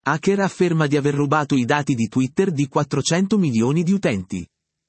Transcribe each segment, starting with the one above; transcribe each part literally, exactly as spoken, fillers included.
Hacker afferma di aver rubato i dati di Twitter di quattrocento milioni di utenti.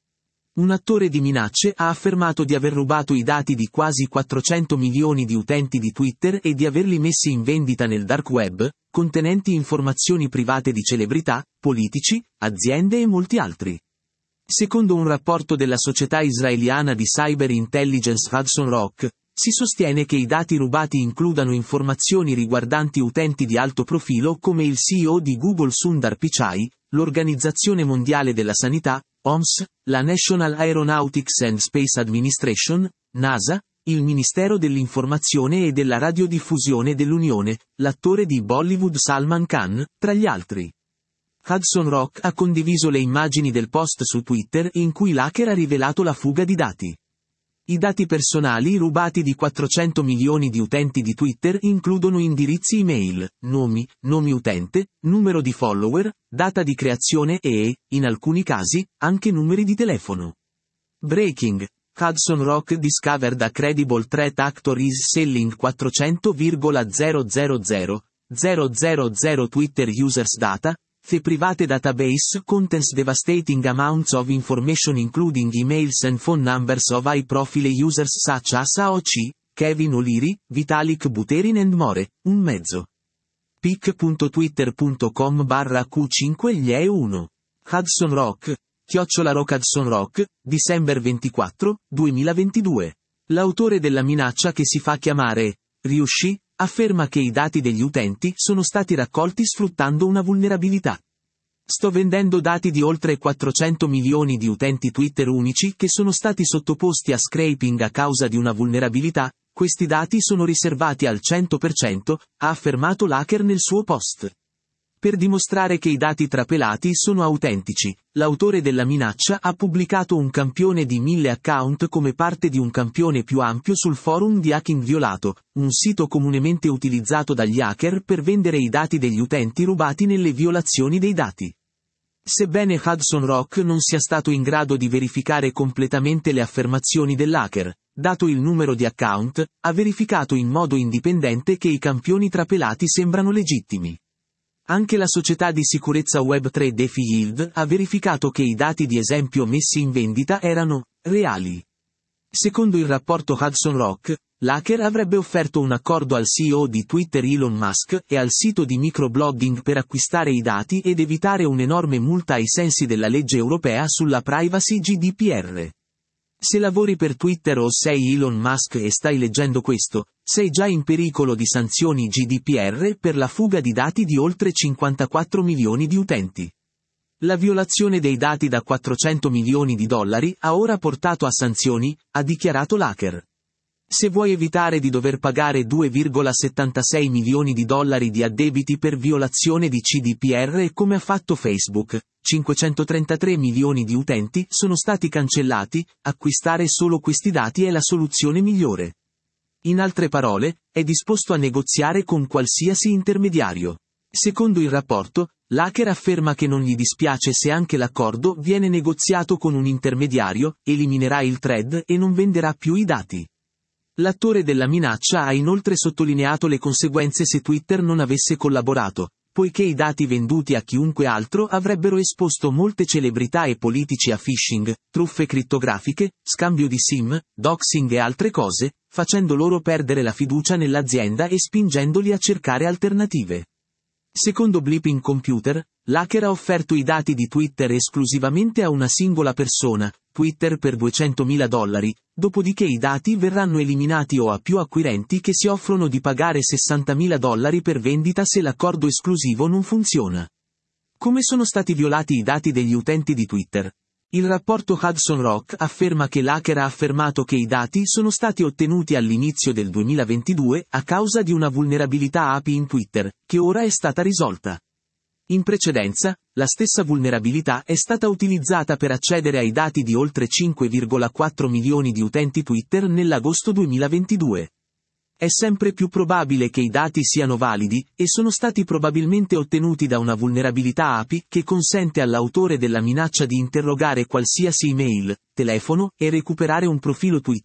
Un attore di minacce ha affermato di aver rubato i dati di quasi quattrocento milioni di utenti di Twitter e di averli messi in vendita nel dark web, contenenti informazioni private di celebrità, politici, aziende e molti altri. Secondo un rapporto della società israeliana di cyber intelligence Hudson Rock, si sostiene che i dati rubati includano informazioni riguardanti utenti di alto profilo come il C E O di Google Sundar Pichai, l'Organizzazione Mondiale della Sanità, O M S, la National Aeronautics and Space Administration, NASA, il Ministero dell'Informazione e della Radiodiffusione dell'Unione, l'attore di Bollywood Salman Khan, tra gli altri. Hudson Rock ha condiviso le immagini del post su Twitter in cui l'hacker ha rivelato la fuga di dati. I dati personali rubati di quattrocento milioni di utenti di Twitter includono indirizzi email, nomi, nomi utente, numero di follower, data di creazione e, in alcuni casi, anche numeri di telefono. Breaking. Hudson Rock discovered a credible threat actor is selling quattrocento virgola zero zero zero zero zero zero Twitter users data. The private database contains devastating amounts of information including emails and phone numbers of high-profile users such as A O C, Kevin O'Leary, Vitalik Buterin and more, un mezzo. pic punto twitter punto com barra Q cinque Gli E uno. Hudson Rock, chiocciola Rock Hudson Rock, December ventiquattro, duemilaventidue. L'autore della minaccia che si fa chiamare Ryushi, afferma che i dati degli utenti sono stati raccolti sfruttando una vulnerabilità. Sto vendendo dati di oltre quattrocento milioni di utenti Twitter unici che sono stati sottoposti a scraping a causa di una vulnerabilità, questi dati sono riservati al cento per cento, ha affermato l'hacker nel suo post. Per dimostrare che i dati trapelati sono autentici, l'autore della minaccia ha pubblicato un campione di mille account come parte di un campione più ampio sul forum di Hacking Violato, un sito comunemente utilizzato dagli hacker per vendere i dati degli utenti rubati nelle violazioni dei dati. Sebbene Hudson Rock non sia stato in grado di verificare completamente le affermazioni dell'hacker, dato il numero di account, ha verificato in modo indipendente che i campioni trapelati sembrano legittimi. Anche la società di sicurezza web tre DeFi Yield ha verificato che i dati di esempio messi in vendita erano reali. Secondo il rapporto Hudson Rock, l'hacker avrebbe offerto un accordo al C E O di Twitter Elon Musk e al sito di microblogging per acquistare i dati ed evitare un'enorme multa ai sensi della legge europea sulla privacy G D P R. Se lavori per Twitter o sei Elon Musk e stai leggendo questo, sei già in pericolo di sanzioni G D P R per la fuga di dati di oltre cinquantaquattro milioni di utenti. La violazione dei dati da quattrocento milioni di dollari ha ora portato a sanzioni, ha dichiarato l'hacker. Se vuoi evitare di dover pagare due virgola settantasei milioni di dollari di addebiti per violazione di G D P R come ha fatto Facebook, cinquecentotrentatré milioni di utenti sono stati cancellati, acquistare solo questi dati è la soluzione migliore. In altre parole, è disposto a negoziare con qualsiasi intermediario. Secondo il rapporto, l'hacker afferma che non gli dispiace se anche l'accordo viene negoziato con un intermediario, eliminerà il thread e non venderà più i dati. L'attore della minaccia ha inoltre sottolineato le conseguenze se Twitter non avesse collaborato, poiché i dati venduti a chiunque altro avrebbero esposto molte celebrità e politici a phishing, truffe crittografiche, scambio di SIM, doxing e altre cose, facendo loro perdere la fiducia nell'azienda e spingendoli a cercare alternative. Secondo Bleeping Computer, l'hacker ha offerto i dati di Twitter esclusivamente a una singola persona, Twitter per duecentomila dollari, dopodiché i dati verranno eliminati o a più acquirenti che si offrono di pagare sessantamila dollari per vendita se l'accordo esclusivo non funziona. Come sono stati violati i dati degli utenti di Twitter? Il rapporto Hudson Rock afferma che l'hacker ha affermato che i dati sono stati ottenuti all'inizio del duemilaventidue a causa di una vulnerabilità A P I in Twitter, che ora è stata risolta. In precedenza, la stessa vulnerabilità è stata utilizzata per accedere ai dati di oltre cinque virgola quattro milioni di utenti Twitter nell'agosto duemilaventidue. È sempre più probabile che i dati siano validi, e sono stati probabilmente ottenuti da una vulnerabilità A P I che consente all'autore della minaccia di interrogare qualsiasi email, telefono, e recuperare un profilo Twitter,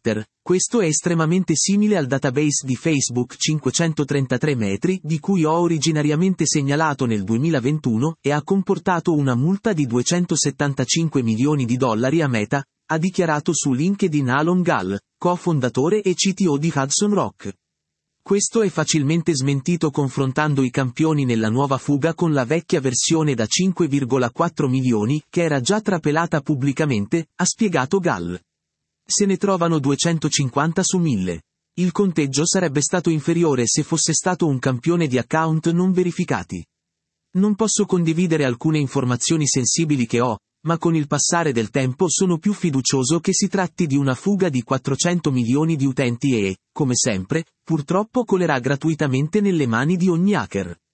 Questo è estremamente simile al database di Facebook cinquecentotrentatré metri di cui ho originariamente segnalato nel duemilaventuno e ha comportato una multa di duecentosettantacinque milioni di dollari a Meta, ha dichiarato su LinkedIn Alon Gall, cofondatore e C T O di Hudson Rock. Questo è facilmente smentito confrontando i campioni nella nuova fuga con la vecchia versione da cinque virgola quattro milioni che era già trapelata pubblicamente, ha spiegato Gall. Se ne trovano duecentocinquanta su mille. Il conteggio sarebbe stato inferiore se fosse stato un campione di account non verificati. Non posso condividere alcune informazioni sensibili che ho, ma con il passare del tempo sono più fiducioso che si tratti di una fuga di quattrocento milioni di utenti e, come sempre, purtroppo colerà gratuitamente nelle mani di ogni hacker.